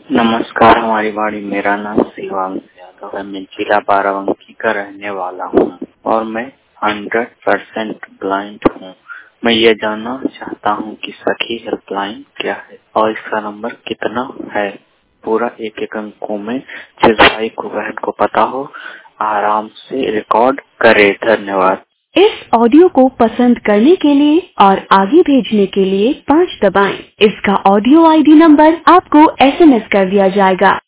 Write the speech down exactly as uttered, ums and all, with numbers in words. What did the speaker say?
नमस्कार, हमारी बाड़ी। मेरा नाम शिवांश यादव है। मैं जिला बाराबंकी का रहने वाला हूँ और मैं हंड्रेड परसेंट ब्लाइंड हूँ। मैं ये जानना चाहता हूँ कि सखी हेल्पलाइन क्या है और इसका नंबर कितना है। पूरा एक एक अंकों में जिस भाई को बहन को पता हो आराम से रिकॉर्ड करे। धन्यवाद। इस ऑडियो को पसंद करने के लिए और आगे भेजने के लिए पाँच दबाएं। इसका ऑडियो आईडी नंबर आपको एसएमएस कर दिया जाएगा।